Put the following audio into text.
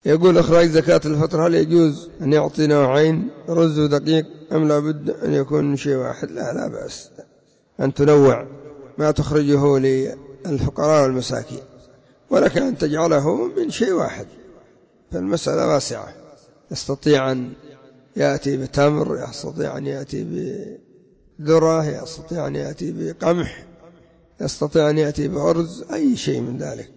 يقول إخراج زكاة الفطر هل يجوز أن يعطي نوعين رز ودقيق أم لا بد أن يكون من شيء واحد؟ لا بأس أن تنوع ما تخرجه للفقراء والمساكين، ولك أن تجعله من شيء واحد، فالمسألة واسعة. يستطيع أن يأتي بتمر، يستطيع أن يأتي بذرة، يستطيع أن يأتي بقمح، يستطيع أن يأتي بأرز، أي شيء من ذلك.